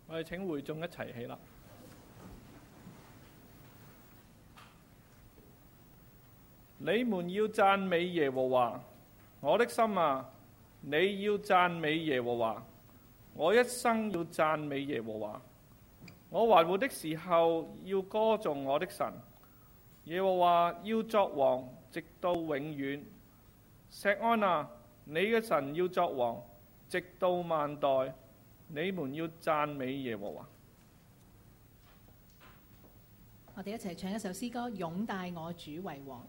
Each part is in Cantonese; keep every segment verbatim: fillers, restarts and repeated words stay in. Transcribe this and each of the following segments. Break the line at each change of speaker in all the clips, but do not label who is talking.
我哋請會眾一齊起立。你們要讚美耶和華，我的心啊，你要讚美耶和華，我一生要讚美耶和華。我還活的時候要歌頌我的神，耶和華要作王，直到永遠。錫安啊，你嘅神要作王，直到萬代。你們要讚美耶和華。
我哋一齊唱一首詩歌，擁戴我主為王。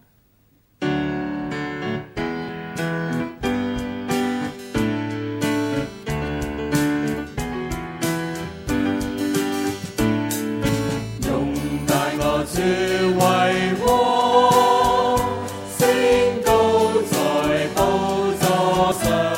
擁戴我主為王，升高在寶座上。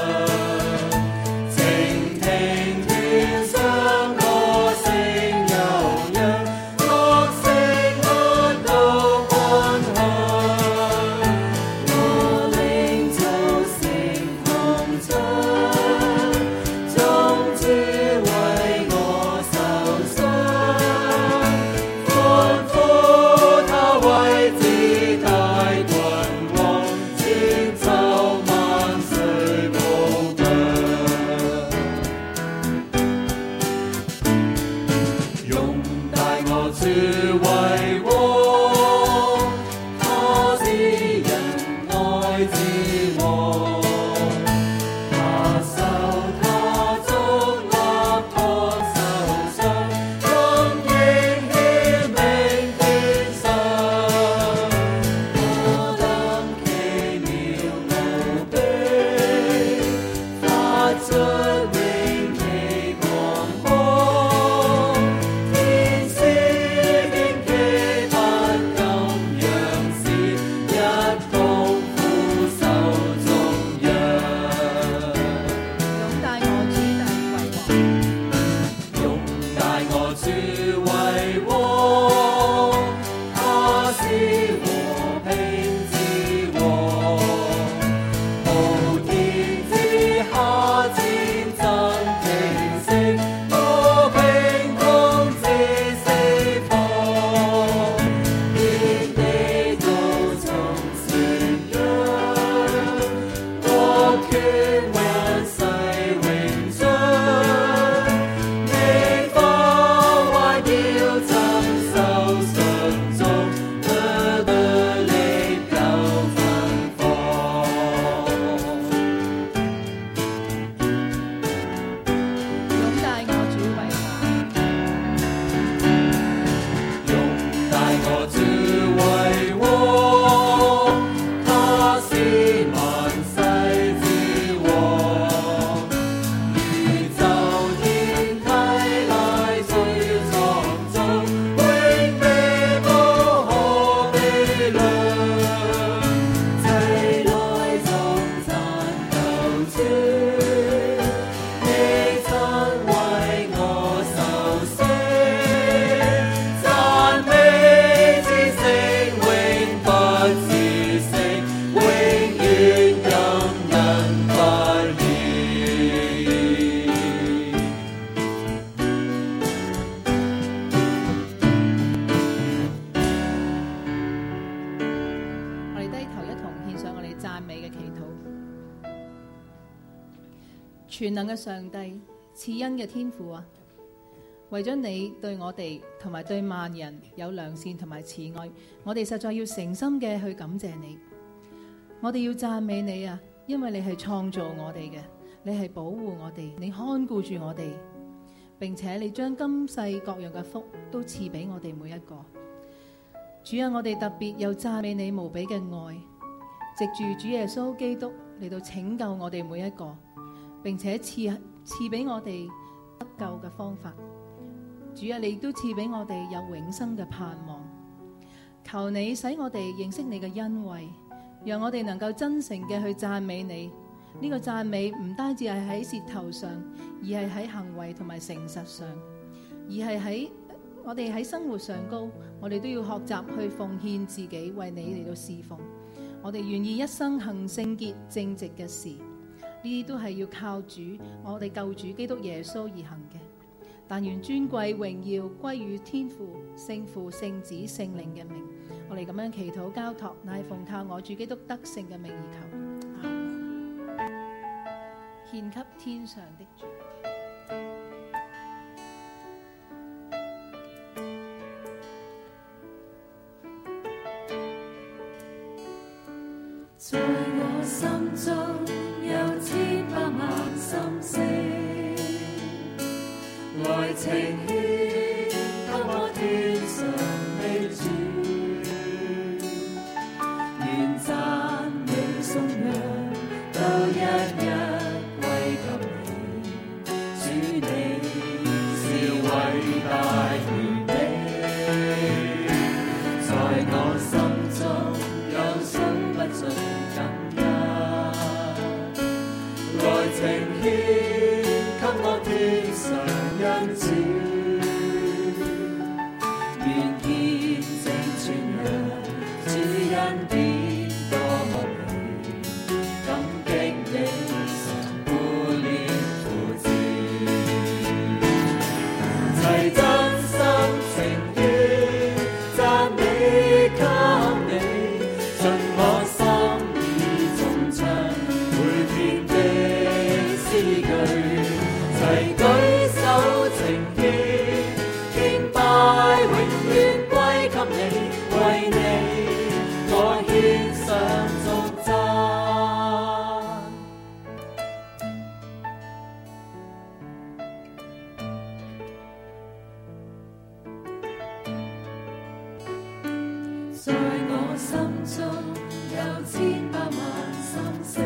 全能嘅上帝，賜恩嘅天父啊，為咗你對我哋同埋對萬人有良善同埋慈愛，我哋實在要誠心嘅去感謝你。我哋要讚美你啊，因為你係創造我哋嘅，你係保護我哋，你看顧住我哋，並且你將今世各樣嘅福都賜俾我哋每一個。主啊，我哋特別又讚美你無比嘅愛，藉住主耶穌基督嚟到拯救我哋每一個，並且賜賜俾我哋得救嘅方法。主啊，你亦都賜俾我哋有永生嘅盼望。求你使我哋認識你嘅恩惠，讓我哋能夠真誠嘅去讚美你。呢個讚美唔單止係喺舌頭上，而係喺行為同埋誠實上，而係喺我哋喺生活上高，我哋都要學習去奉獻自己，為你嚟到侍奉。我哋願意一生行聖潔正直嘅事，呢啲都係要靠主，我哋救主基督耶穌而行嘅。 但願尊貴榮耀歸於天父、聖父、聖子、聖靈嘅名。我哋咁樣祈禱交託，乃係奉靠我主基督得勝嘅名而求。獻給天上的主。
在我心中有千百萬心聲，來呈獻給我天上的主，願讚美頌揚都一一歸給你，主你是偉大完美，在我心中有數不盡感恩，來呈獻給我天上恩主，願見證傳揚主恩典多麼美，感激你常顧念扶持，齊真心呈獻讚美給你，盡我心意頌唱每篇的詩句，齊舉手呈獻，敬拜永遠歸給你，為你我獻上頌讚。在我心中有千百萬心聲，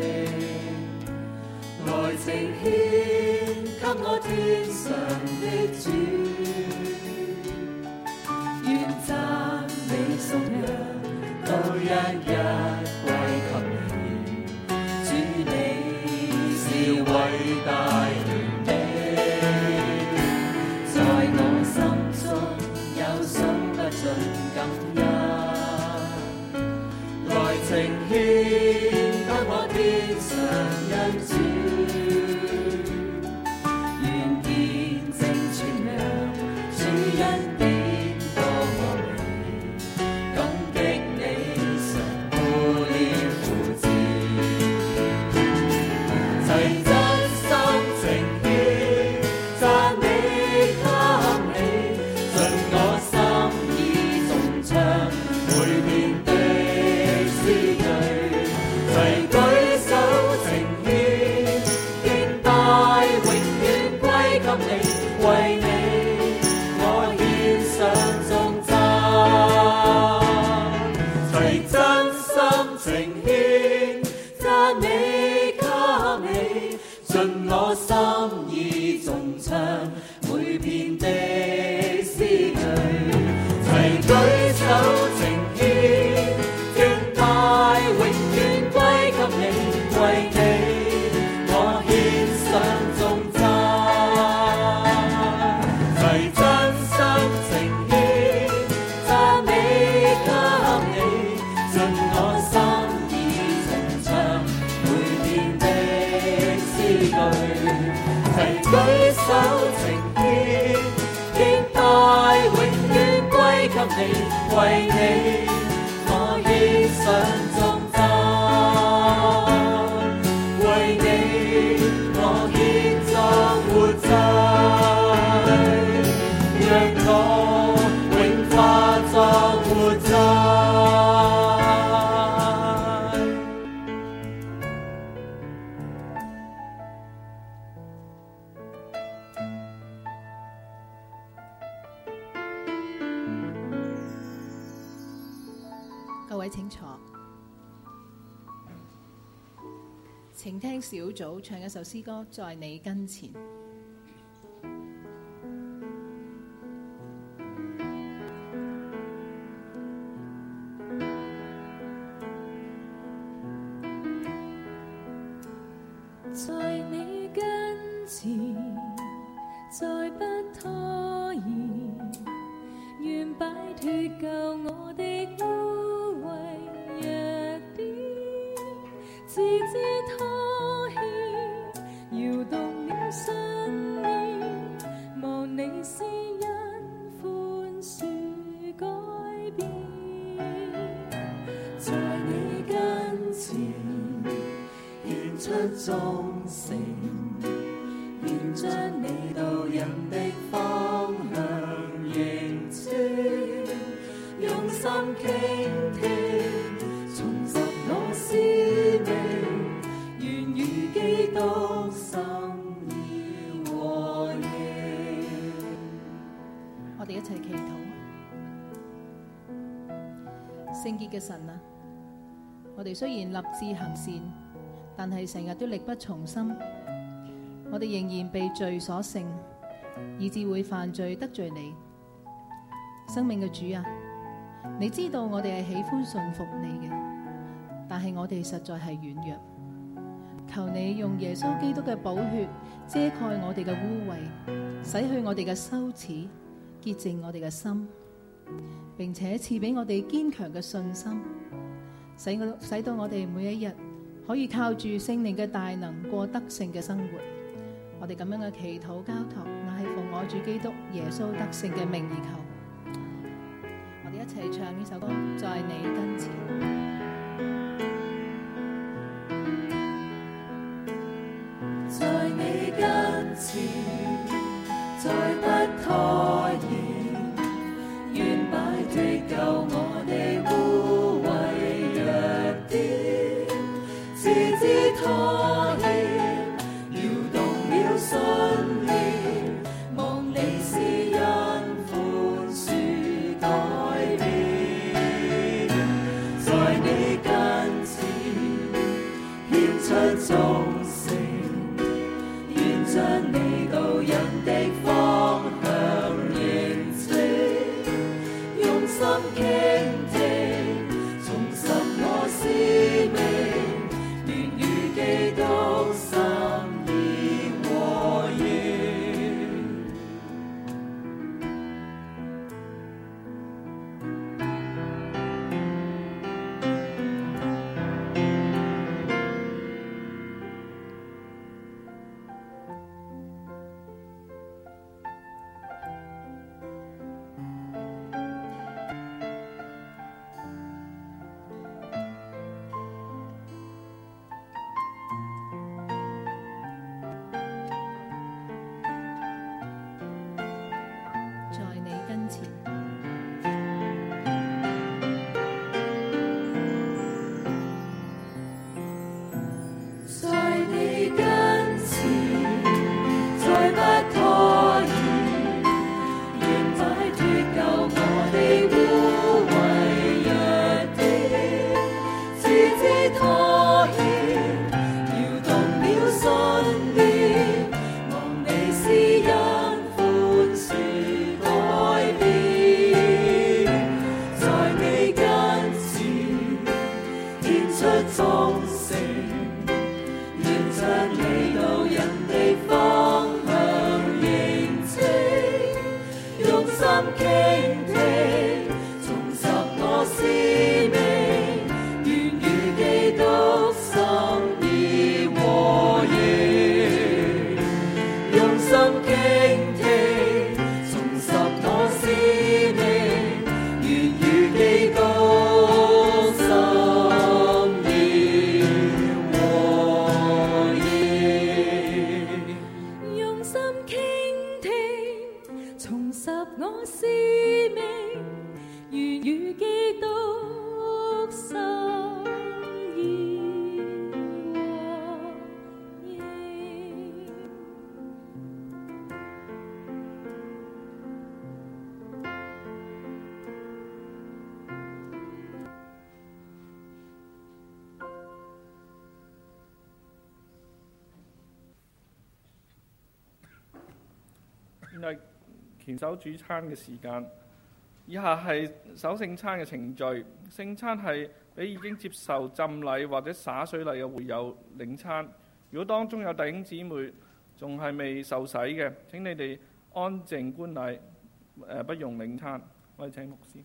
來呈獻給我天上的主，願讚美頌揚都一一歸給你，主你是偉大完美，在我心中有數不盡感恩，來呈獻給我天上恩主，願見證傳揚主恩典多麼美，感激你常顧念扶持，齊真心呈獻讚美給你，盡我心意頌唱每篇的詩句，齊舉手呈獻，敬拜永遠歸給你，為你我獻上頌讚，齊真心呈獻讚美給你，盡我心意頌唱每篇的詩句，齊舉手呈獻，敬拜永遠歸給你，為你我獻上頌讚，齊真心呈獻讚美給你，盡我心意頌唱每篇的詩句，齊舉手呈獻，敬拜永遠歸給你，為你我獻上頌讚，為你我獻作活祭，讓我永化作活祭。
各位請坐，請聽小組唱一首詩歌，在你跟前。
在你跟前，再不拖延，願擺脫舊我的污穢弱點，自知拖欠搖動了信念， 獻出忠誠，願將你導引的方向認清，用心傾聽，重拾我使命，願與基督心意和應。
我哋一齊祈禱。聖潔嘅神啊，我哋雖然立志行善，但係成日都力不從心，我哋仍然被罪所勝，以致會犯罪得罪你。生命嘅主啊，你知道我哋係喜歡順服你嘅，但係我哋實在係軟弱。求你用耶穌基督嘅寶血遮蓋我哋嘅污穢，洗去我哋嘅羞恥，潔淨我哋嘅心，並且賜俾我哋堅強嘅信心，使我使到我哋每一日可以靠住聖靈嘅大能過得勝嘅生活。我哋咁樣嘅祈禱交託，乃係奉我主基督耶穌得勝嘅名而求。我哋一齊唱呢首歌，在你跟前。
在你跟前，再不拖延，願擺脫舊我哋污穢弱點，自知拖延，搖動了信念，望你施恩寬恕改變。在你跟前，獻出忠誠，將你導引的方向認清，用心傾聽，重拾我使命，願與基督心意和應。
現係虔守主餐嘅時間，以下係守聖餐嘅程序。聖餐係俾已經接受浸禮或者灑水禮嘅會友領餐。如果當中有弟兄姊妹仲係未受洗嘅，請你哋安靜觀禮，誒不用領餐。我哋請牧師。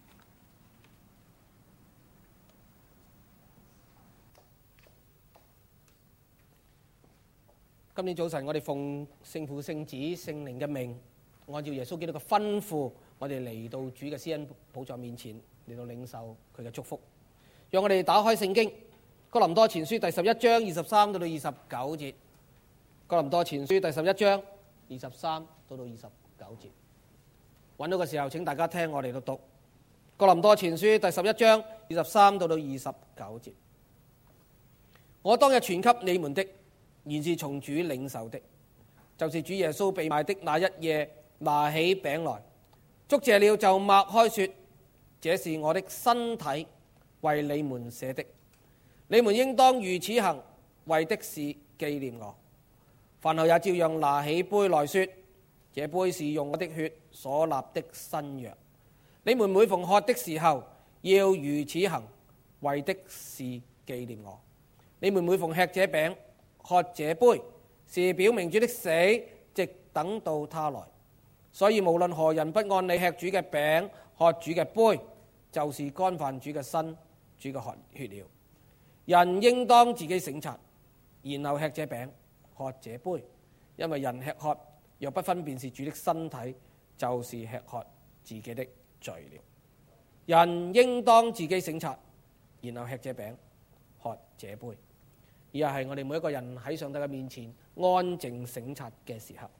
今年早晨，我哋奉聖父、聖子、聖靈嘅名，按照耶穌基督嘅吩咐，我哋嚟到主嘅施恩寶座面前，嚟到領受佢嘅祝福。讓我哋打開聖經， 哥林多前書第十一章二十三到到二十九節。哥林多前書第十一章二十三到到二十九節。揾到嘅時候，請大家聽我哋嚟讀。哥林多前書第十一章二十三到到二十九節。我當日傳給你們的，原是從主領受的，就是主耶穌被賣的那一夜，拿起餅來，祝謝了，就擘開說：這是我的身體，為你們捨的，你們應當如此行，為的是紀念我。飯後也照樣拿起杯來說：這杯是用我的血所立的新約。你們每逢喝的時候，要如此行，為的是紀念我。你們每逢吃這餅、喝這杯，是表明主的死，直等到他來。所以無論何人不按理吃主嘅餅、喝主嘅杯，就是干犯主嘅身、主嘅血了。人應當自己省察，然後吃這餅、喝這杯，因為人吃喝若不分辨是主的身體，就是吃喝自己的罪了。人應當自己省察，然後吃這餅、喝這杯。而係我哋每一個人喺上帝嘅面前安靜省察嘅時候。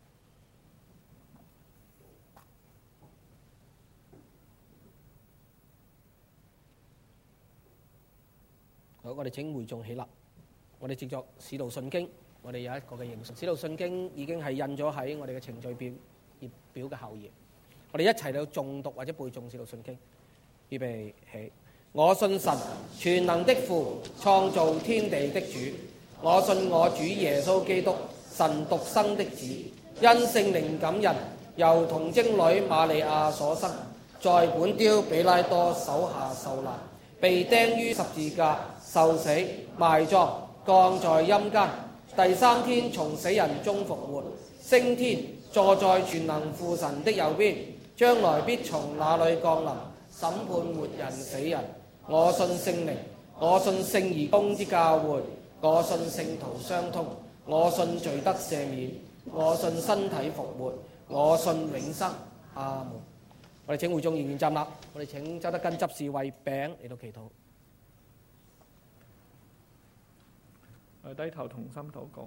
好，我哋請會眾起立。我哋藉著《使徒信經》，我哋有一個嘅認識。《使徒信經》已經係印咗喺我哋嘅程序表頁表嘅後頁。我哋一齊嚟誦讀或者背誦《使徒信經》。預備起。我信神，全能的父，創造天地的主。我信我主耶穌基督，神獨生的子，因聖靈感孕，由童貞女瑪利亞所生，在本丟彼拉多手下受難，被釘於十字架，受死，埋葬，降在陰間，第三天從死人中復活，升天，坐在全能父神的右邊，將來必從那裏降臨，審判活人死人。我信聖靈，我信聖而公之教會，我信聖徒相通，我信罪得赦免，我信身體復活，我信永生。阿門。我哋請會眾仍然站立，我哋請周德根執事為餅嚟到祈禱。
我哋低頭同心禱告。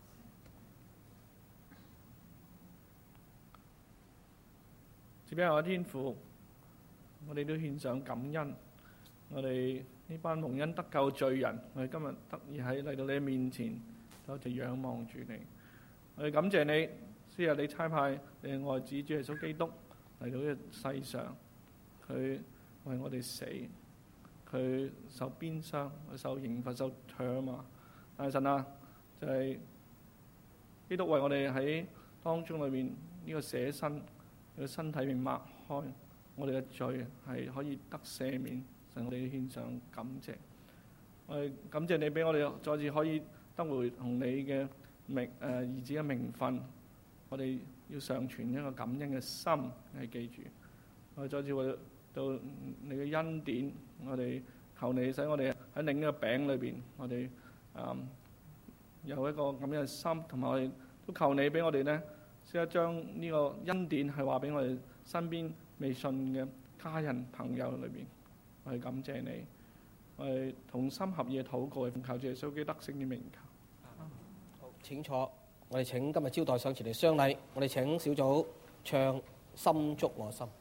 主俾我嘅天父，我哋都獻上感恩。我哋呢班蒙恩得救罪人，我哋今日得以喺嚟到你面前，多謝仰望住你。我哋感謝你，昔日你差派你嘅愛子主耶穌基督嚟到呢個世上，佢為我哋死，佢受鞭傷，佢受刑罰，受唾罵。但係神啊，就係、是、基督為我哋喺當中裏面呢、這個捨身，呢、這個身體被擘開，我哋嘅罪係可以得赦免。神，我哋獻上感謝，我哋感謝你俾我哋再次可以得回同你嘅名誒、呃、兒子嘅名分。我哋要常存一個感恩嘅心，係記住。我哋再次為到你嘅恩典，我哋求你使我哋喺另一個餅裏邊，我哋誒、嗯、有一個咁樣嘅心，同埋我哋都求你俾我哋呢，識得將呢個恩典係話俾我哋身邊未信嘅家人朋友裏邊。我哋感謝你，我哋同心合意禱告，奉靠主耶穌基督聖名求。
好，請坐。我哋請今日招待上前嚟相禮。我哋請小組唱《心觸我心》。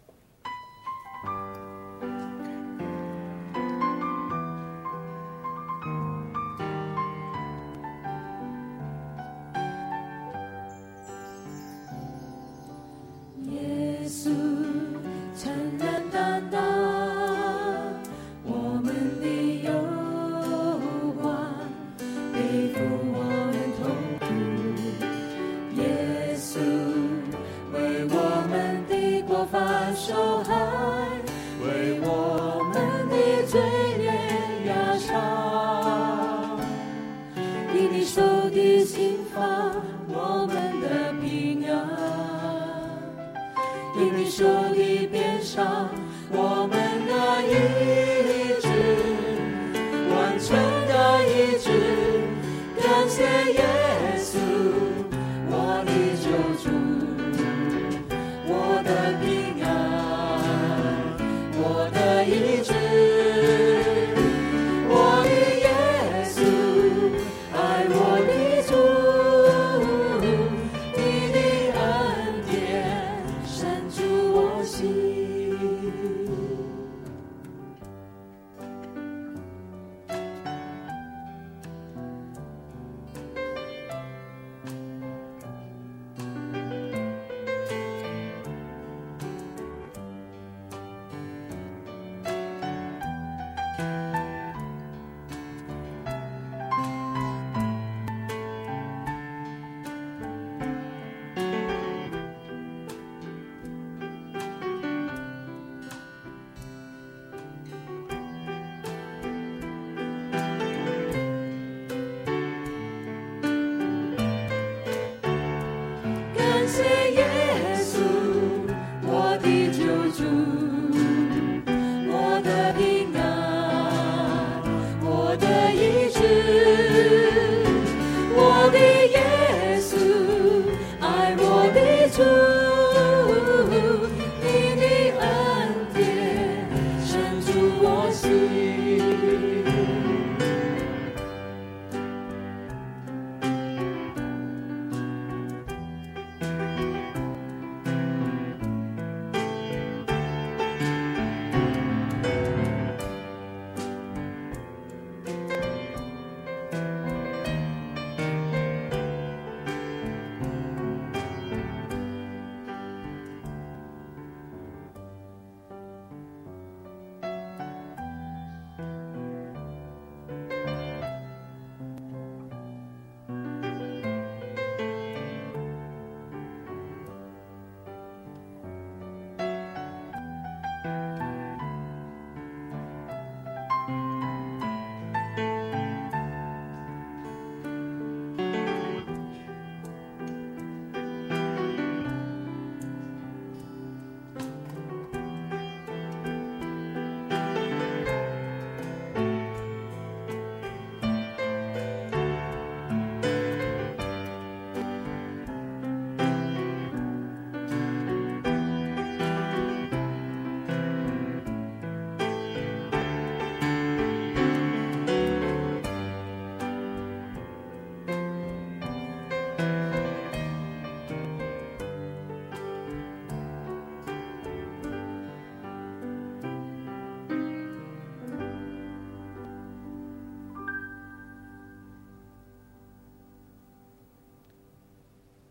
我的医治，我与耶稣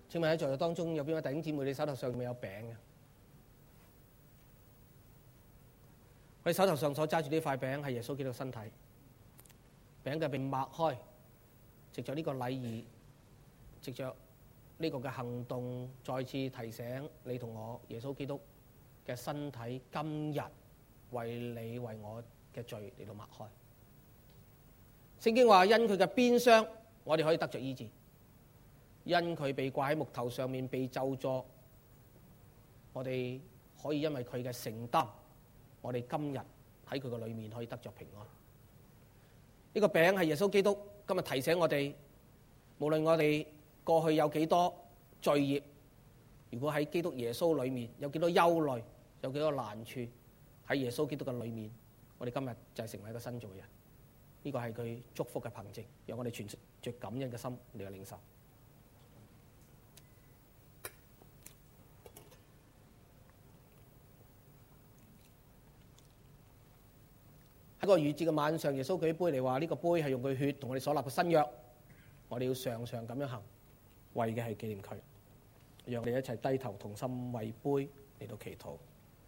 請問喺在座當中有邊位弟兄姊妹你手頭上咪有餅嘅？我哋手頭上所揸住呢塊餅係耶穌基督身體，餅嘅被擘開，藉着呢個禮儀，藉着呢個嘅行動，再次提醒你同我耶穌基督嘅身體今日為你為我嘅罪嚟到擘開。聖經話因佢嘅鞭傷，我哋可以得着醫治；因佢被掛喺木頭上面被咒詛，我哋可以因為佢嘅承擔，我哋今日喺佢嘅裏面可以得着平安。呢個餅係耶穌基督今日提醒我哋，無論我哋過去有幾多罪孽，如果喺基督耶穌裏面有幾多憂慮，有幾多難處，喺耶穌基督嘅裏面，我哋今日就係成為一個新造嘅人。呢個係佢祝福嘅憑證，讓我哋存着感恩嘅心嚟去領受。喺個逾節嘅晚上，耶穌舉杯嚟話：呢個杯係用佢血同我哋所立嘅新約，我哋要常常咁樣行，為嘅係紀念佢。讓我哋一齊低頭同心為杯嚟到祈禱。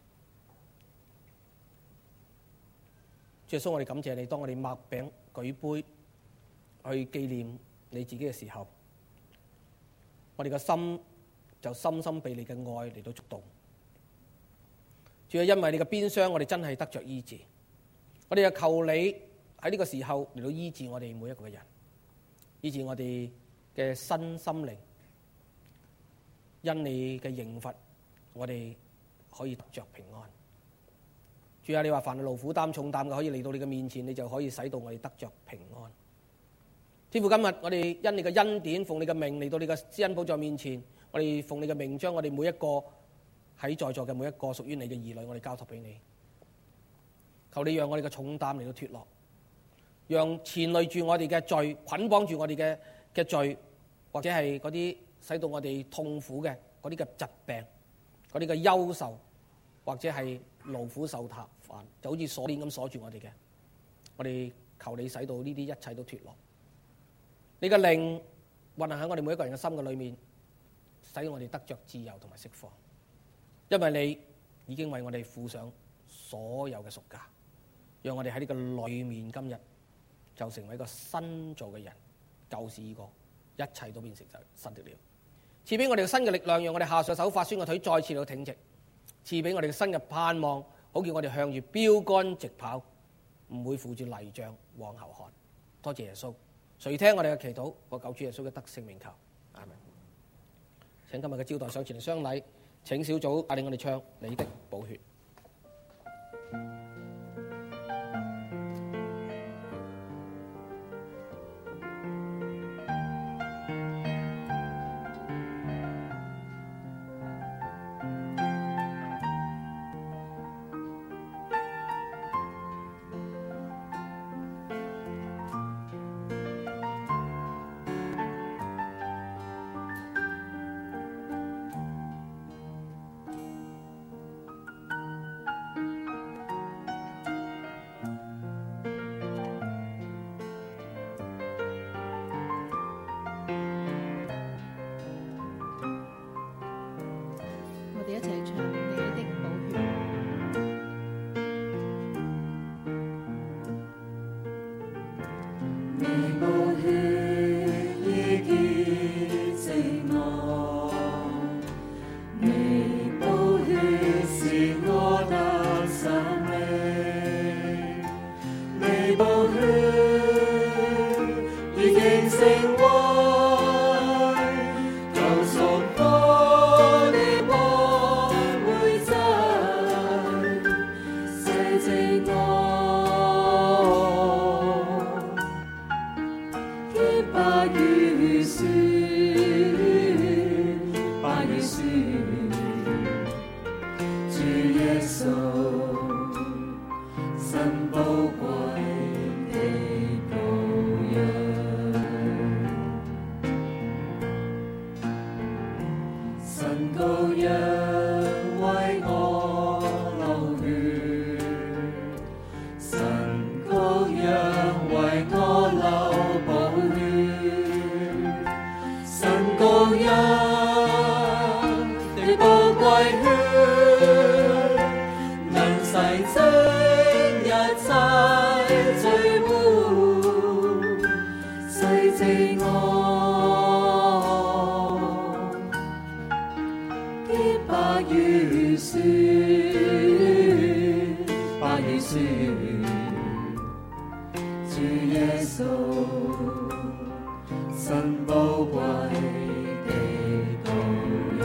主耶穌，我哋感謝你，當我哋擘餅舉杯去紀念你自己嘅時候，我哋嘅心就深深被你嘅愛嚟到觸動。主啊，因為你嘅鞭傷，我哋真係得着醫治。我哋就求你喺呢個時候嚟到醫治我哋每一個嘅人，醫治我哋嘅身心靈。因你嘅刑罰，我哋可以得着平安。主啊，你話凡係勞苦擔重擔嘅，可以嚟到你嘅面前，你就可以使到我哋得着平安。天父，今日我哋因你嘅恩典，奉你嘅名嚟到你嘅施恩寶座面前，我哋奉你嘅名將我哋每一個喺在座嘅每一個屬於你嘅兒女，我哋交託俾你。求你讓我哋嘅重擔嚟到脫落，讓纏累住我哋嘅罪，捆綁住我哋嘅嘅罪，或者係嗰啲使到我哋痛苦嘅嗰啲嘅疾病，嗰啲嘅憂愁，或者係勞苦受煩，就好似鎖鏈咁鎖住我哋嘅。我哋求你使到呢啲一切都脫落。你嘅靈運行喺我哋每一個人嘅心嘅裏面，使我哋得着自由同埋釋放。因為你已經為我哋付上所有嘅贖價，讓我哋喺呢個裏面今日就成為一個新造嘅人，舊事已過，一切都變成就新的了。賜俾我哋嘅新嘅力量，讓我哋下上手發酸嘅腿再次到挺直。賜俾我哋嘅新嘅盼望，好叫我哋向住標杆直跑，唔會負住泥漿往後看。多謝耶穌，垂聽我哋嘅祈禱，我救主耶穌嘅得勝名求，阿們。請今日嘅招待上前嚟相禮，請小組帶領我哋唱你的寶血。
我哋一齊唱你的寶血。
你寶血已潔淨我，你寶血是我得生命，你寶血已經成為救贖我的寶會真，洗淨我，潔白如雪，白如雪，主耶穌，神寶貴的羔羊，神羔羊為我流血，神羔羊為我流寶血，神羔羊血，能洗清一切罪污，洗淨我潔白如雪，白如雪，主耶穌，神寶貴的羔羊。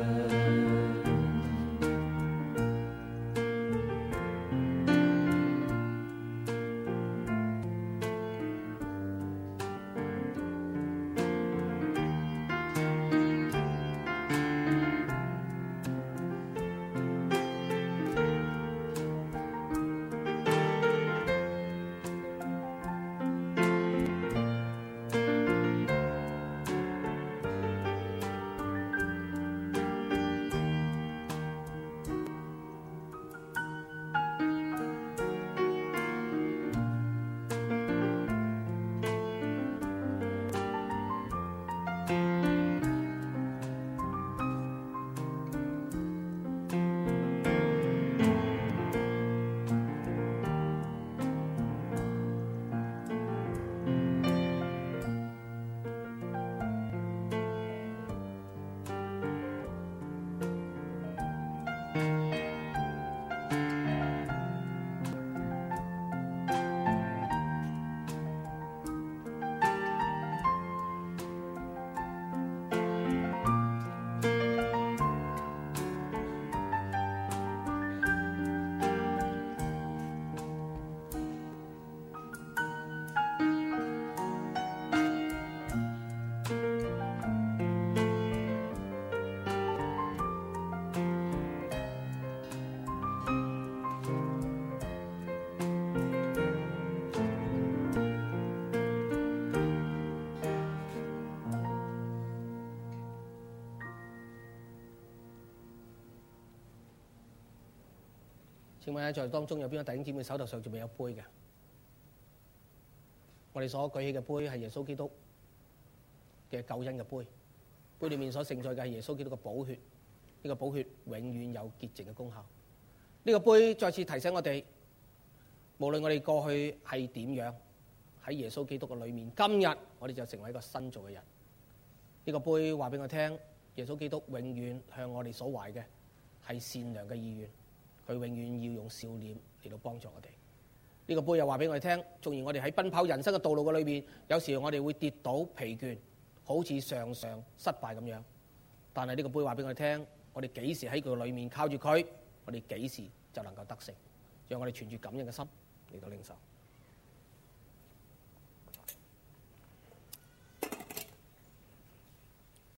請問喺在當中有邊個弟兄姊妹手頭上仲未有杯嘅？我哋所舉起嘅杯係耶穌基督嘅救恩嘅杯，杯裏面所盛載嘅係耶穌基督嘅寶血，呢、這個寶血永遠有潔淨嘅功效。呢、這個杯再次提醒我哋，無論我哋過去係點樣，喺耶穌基督嘅裏面，今日我哋就成為一個新造嘅人。呢、這個杯話俾我聽，耶穌基督永遠向我哋所懷嘅係善良嘅意願。佢永遠要用笑臉嚟到幫助我哋。呢個杯又話俾我哋聽，縱然我哋喺奔跑人生嘅道路嘅裏邊，有時我哋會跌倒疲倦，好似常常失敗咁樣。但係呢個杯話俾我哋聽，我哋幾時喺佢裏面靠住佢，我哋幾時就能夠得勝。讓我哋存住感恩嘅心嚟到領受。